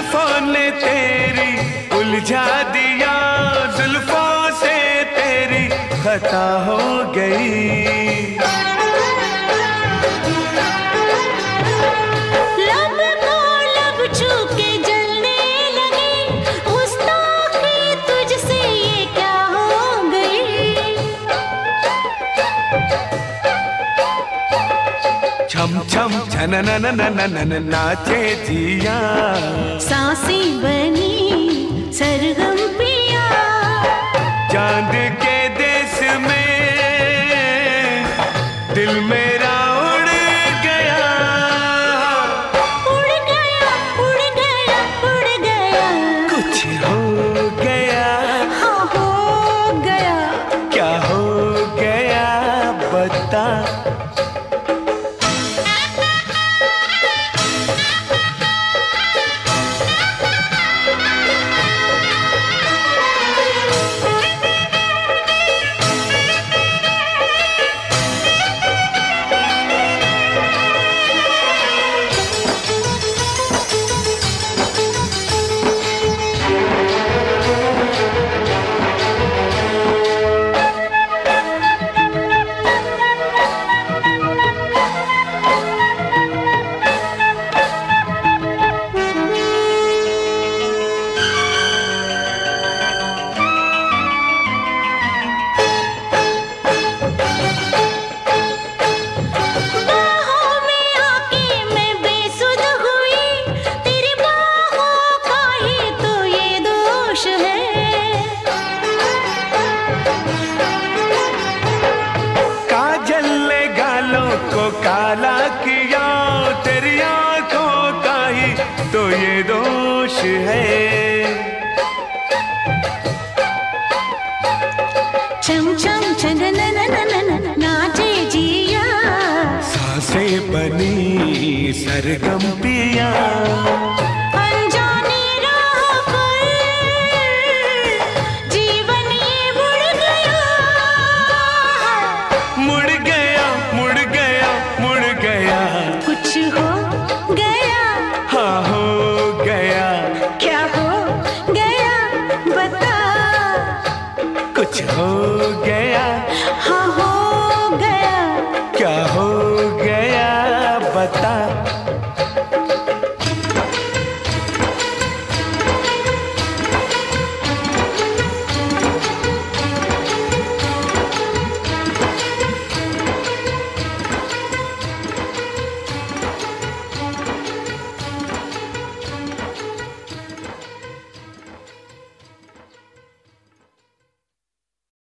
जुल्फों ने तेरी उलझा दिया, जुल्फों से तेरी खता हो गई। लब को लब छू के जलने लगी, गुस्ताखी तुझसे ये क्या हो गई। छम छम छननननननन नाचे जिया, सांसें बनी सरगम पिया। चांद के देश में दिल मेरा उड़ गया, उड़ गया उड़ गया उड़ गया। कुछ हो गया। हाँ हो गया। क्या हो गया बता। को काला किया तेरी आंखों का ही तो ये दोष है। चम चम चनननननन नाचे जिया, सांसें बनी सरगम पिया।